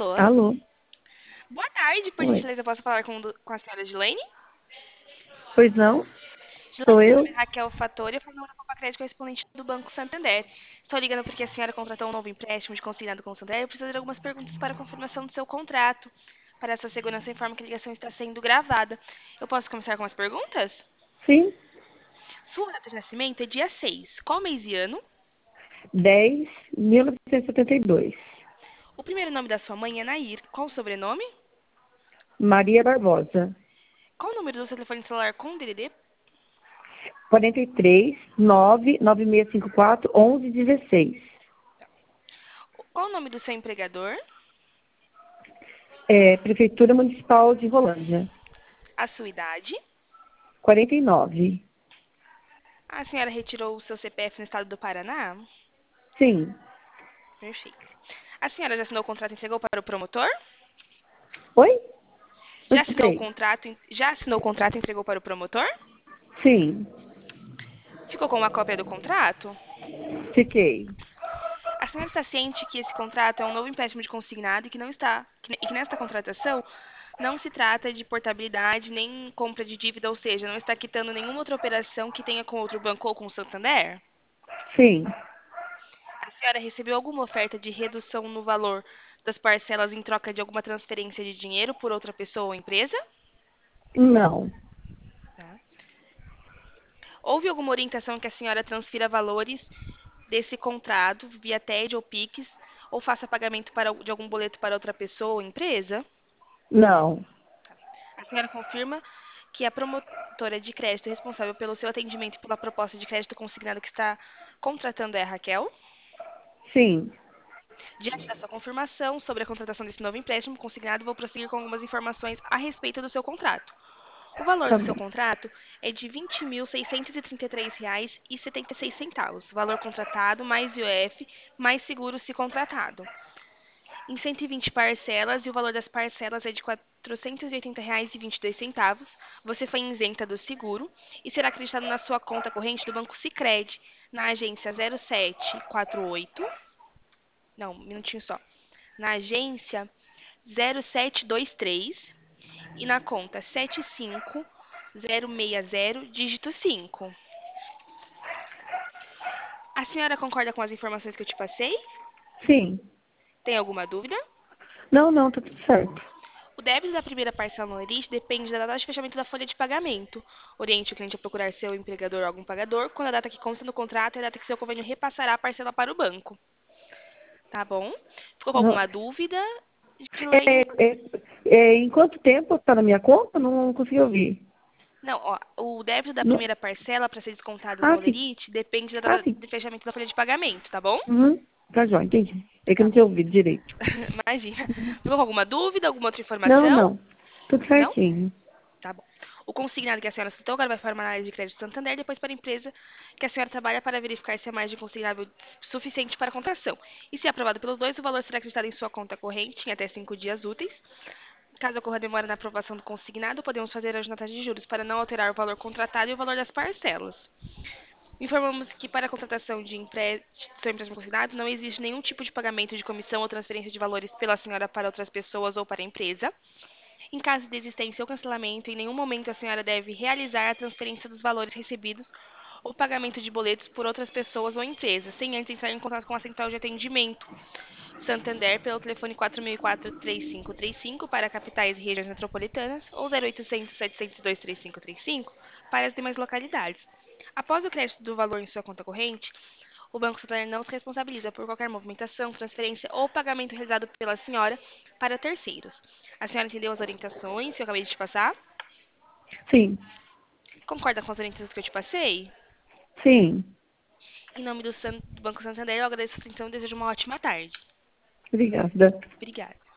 Alô? Alô? Boa tarde, por Oi. gentileza, posso falar com a senhora Gilene? Pois não? Sou Gilene, meu nome eu? é Raquel Fattori, eu falo no Copa Crédito correspondente do Banco Santander. Estou ligando porque a senhora contratou um novo empréstimo de consignado com o Santander. Eu preciso de algumas perguntas para a confirmação do seu contrato. Para essa segurança, informo que a ligação está sendo gravada. Eu posso começar com as perguntas? Sim. Sua data de nascimento é dia 6. Qual mês e ano? 10.1972. O primeiro nome da sua mãe é Nair. Qual o sobrenome? Maria Barbosa. Qual o número do seu telefone celular com DDD? 43 99654 1116. Qual o nome do seu empregador? Prefeitura Municipal de Rolândia. A sua idade? 49. A senhora retirou o seu CPF no estado do Paraná? Sim. Perfeito. A senhora já assinou o contrato e entregou para o promotor? Oi? Não Já assinou o escutei. contrato, já assinou o contrato e entregou para o promotor? Sim. Ficou com uma cópia do contrato? Fiquei. A senhora está ciente que esse contrato é um novo empréstimo de consignado e que nesta contratação não se trata de portabilidade nem compra de dívida, ou seja, não está quitando nenhuma outra operação que tenha com outro banco ou com o Santander? Sim. A senhora recebeu alguma oferta de redução no valor das parcelas em troca de alguma transferência de dinheiro por outra pessoa ou empresa? Não. Tá. Houve alguma orientação que a senhora transfira valores desse contrato via TED ou Pix ou faça pagamento de algum boleto para outra pessoa ou empresa? Não. A senhora confirma que a promotora de crédito responsável pelo seu atendimento e pela proposta de crédito consignado que está contratando é a Raquel? Sim. Diante da sua confirmação sobre a contratação desse novo empréstimo consignado, vou prosseguir com algumas informações a respeito do seu contrato. O valor Tá do seu bom. contrato é de R$ 20.633,76, valor contratado mais IOF, mais seguro se contratado. Em 120 parcelas, e o valor das parcelas é de R$ 480,22. Você foi isenta do seguro e será acreditado na sua conta corrente do Banco Sicredi, na agência 0748. Não, um minutinho só. Na agência 0723 e na conta 75060, dígito 5. A senhora concorda com as informações que eu te passei? Sim. Tem alguma dúvida? Não, não, tá tudo certo. O débito da primeira parcela no limite depende da data de fechamento da folha de pagamento. Oriente o cliente a procurar seu empregador ou algum pagador, quando a data que consta no contrato é a data que seu convênio repassará a parcela para o banco. Tá bom? Ficou com Não. alguma dúvida, Gilene? Em quanto tempo está na minha conta? Não consegui ouvir. Não, ó, o débito da Não. primeira parcela para ser descontado no Ah, sim. Olerite depende da Ah, data sim. de fechamento da folha de pagamento, tá bom? Uhum. Tá jóia, entendi. É que eu Tá não tinha bom. ouvido direito. Imagina. Ficou com alguma dúvida, alguma outra Não, informação? não. Tudo Não? certinho. Tá bom. O consignado que a senhora citou agora vai para uma análise de crédito Santander, depois para a empresa que a senhora trabalha para verificar se é mais de consignável suficiente para a contação. E se aprovado pelos dois, o valor será acreditado em sua conta corrente em até 5 dias úteis. Caso ocorra demora na aprovação do consignado, podemos fazer as notas de juros para não alterar o valor contratado e o valor das parcelas. Informamos que para a contratação de seu empréstimo consignado não existe nenhum tipo de pagamento de comissão ou transferência de valores pela senhora para outras pessoas ou para a empresa. Em caso de existência ou cancelamento, em nenhum momento a senhora deve realizar a transferência dos valores recebidos ou pagamento de boletos por outras pessoas ou empresas, sem antes entrar em contato com a central de atendimento Santander pelo telefone 4004-3535 para capitais e regiões metropolitanas ou 0800 702 3535 para as demais localidades. Após o crédito do valor em sua conta corrente, o Banco Santander não se responsabiliza por qualquer movimentação, transferência ou pagamento realizado pela senhora para terceiros. A senhora entendeu as orientações que eu acabei de te passar? Sim. Concorda com as orientações que eu te passei? Sim. Em nome do Banco Santander, eu agradeço a atenção e desejo uma ótima tarde. Obrigada. Obrigada.